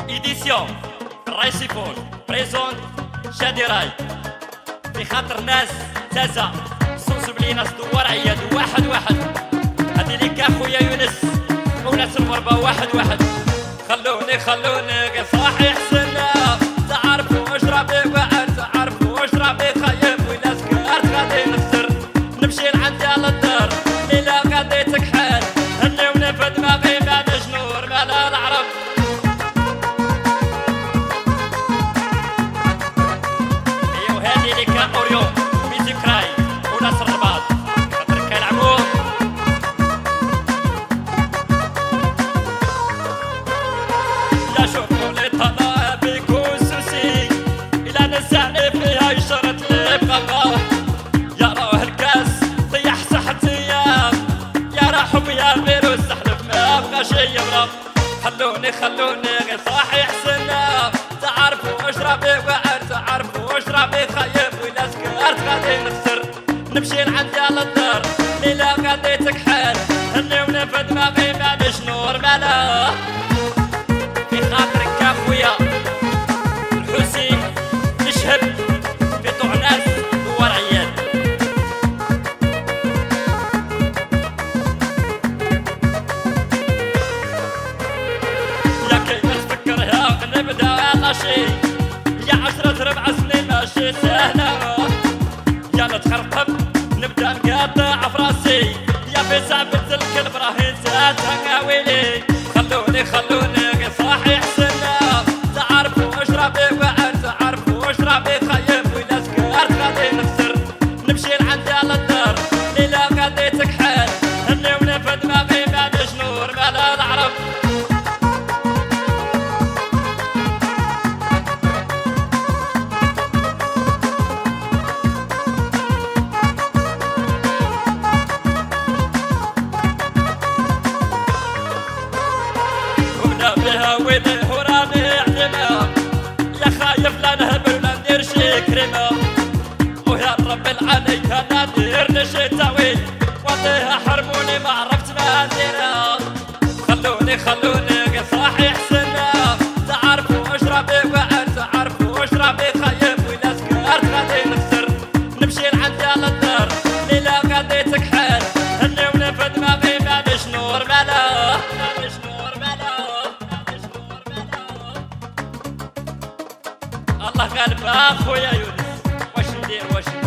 إيديسيون الرئيسي فول بريزون شادي راي في خاطر ناس تازا سونسبلي ناس دوار عياد واحد واحد. هادي ليك اخويا يونس وناس المربى واحد واحد. خلوني غير صاحي حسنا تعرفوا واش ربي بعد تعرفوا واش ربي خايب ولا سكرت غادي نخسر نمشي لعندي على الدار إلا غادي تكحل هني ونفد دماغي ما نجنور ما لا نعرف. ايوا هادي ليك اوريو ميوزيك راي وناس الرباط خاطر كنلعبو يا شوفوا لي طلع بيكون سوسي إلا نزعني فيها يشرط لي بغاغا يا روح الكاس طيح صحتي يا راحم يا فيروس سحلف ما بغاش يبرا. خلوني غير صاحي حسنا تعرفوا واش ربي واعر تعرفوا واش ربي خايب ولا سكرت غادي نخسر نمشي لعندي على الدار إلا غادي تكحل هني ونفد دماغي ما نجنور مالا في خاطرك اخويا الحسين نشهب في طوع ناس دوار عياد. يا كي نتفكرها نبدا على شي يا 10 ربع سنين ماشي سهلة يا نتخرقب نبدا نقاطع فراسي يا في زعبة الكلب راهي زادها ويلي. خلوني غير صاحي حسنا تعرفوا واش ربي واعر تعرفوا واش ربي خايب ولا سكرت غادي نخسر نمشي لعندي على الدار إلا غادي تكحل هني ونفد دماغي ما نجنور ما لا نعرف. بها ويلي هوراني عدمها يا خايف لا نهبل ولا ندير شي كريمة ويا رب العلي انا ندير نشي تاويل والله حرموني ما عرفت ما نديرها. خلوني غير صاحي حسنا تعرفوا واش ربي واعر تعرفوا واش ربي خايب ولا سكرت غادي نخسر نمشي لعندي على الدار إلا غادي تكحل هني ونفد دماغي ما نجنور مالا الله غالب اخويا يونس واش ندير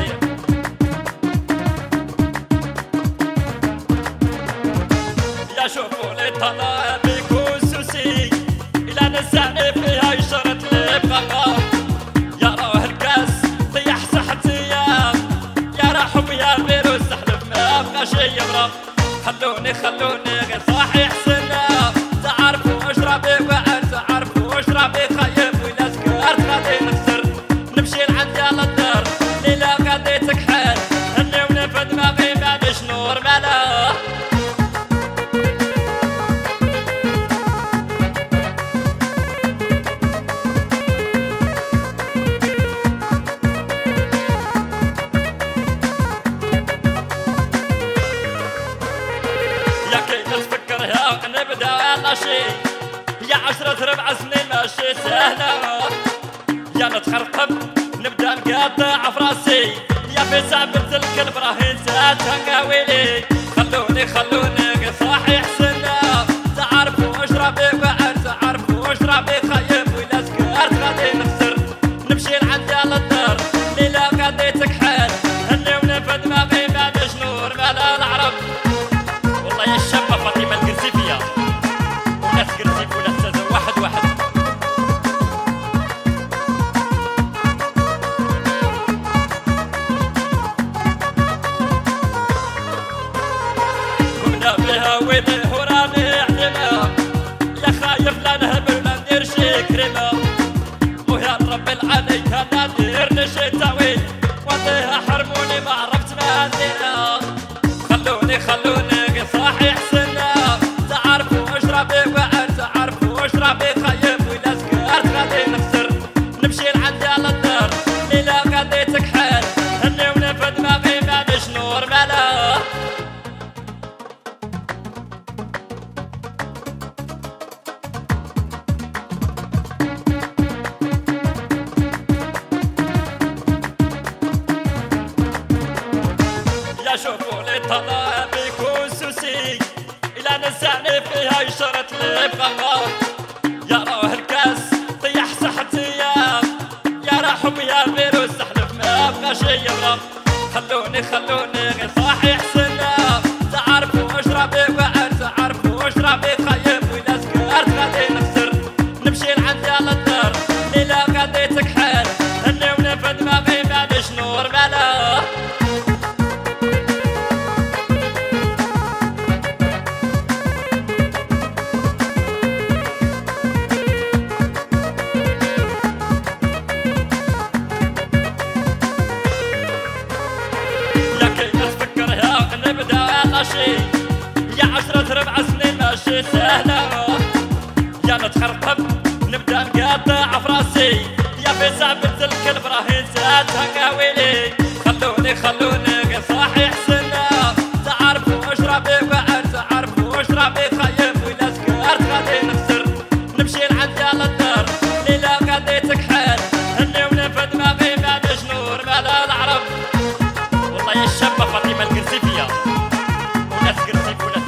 يا شوفوا لي طلع بيكون سوسي إلا نزعني فيها يشرط لي بغاغا يا روح الكاس طيح صحتي يا راحم يا فيروس سحلف ما بغاش يبرا. خلوني غير صاحي حسنا تعرفوا واش ربي واعر تعرفوا واش ربي خايب ولا سكرت غادي نخسر نمشي لعندي على الدار إلا غادي تكحل هني ونفد دماغي ما نجنور مالا. يا كي نتفكرها نبدا على شي يا 10 ربع سنين ماشي سهلة يا نتخرقب نبدا نقاطع فراسي يا في زعبة الكلب راهي زادها ويلي. خلوني غير صاحي حسنا تعرفوا واش ربي واعر تعرفوا واش ربي خايب ولا سكرت غادي نخسر نمشي لعندي على الدار إلا غادي تكحل هني ونفد دماغي ما نجنور ما لا نعرف. والله يا الشابة فاطمة القرزيفية وناس قرزيف وناس تازا واحد واحد. قمنا بها ويلي هوراني عدمها يا خايف لا نهبل ولا ندير شي كريمة ويا رب العلي انا ندير نشي تاويل والله حرموني ما عرفت ما نديرها. خلوني غير صاحي حسنا تعرفوا واش ربي واعر تعرفوا واش ربي خايب ولا سكرت غادي نخسر نمشي لعندي على الدار إلا غادي تكحل هني ونفد دماغي ما نجنور مالا. اللي بغا يا روح الكاس طيح صحتي يا رحم يا فيروس احلف ما بغاش يبرا خلوني غير صاحي حسنا تعرفوا اشربي وعد تعرفوا اشربي خيب وإذا سكرت غادي نخسر نمشي لعندي على الدار ليلة غادي تكحل هني ونفد دماغي مانيش نور مالا يا 10 سنين ماشي سهلة يا نتخرطب نبدا نقطع فراسي يا في سعبة الكلب راهي زادها قاويلي خلوني غير صاحي حسنا تعرفوا اشربي وعد تعرفوا اشربي خيب وإذا سكرت غادي نخسر نمشي لعندي على الدار ليلة غادي تكحل هني ونفد دماغي مانيش نور مالا العرب والله يا الشابة فاطمة القرسيفية وناس قرسيف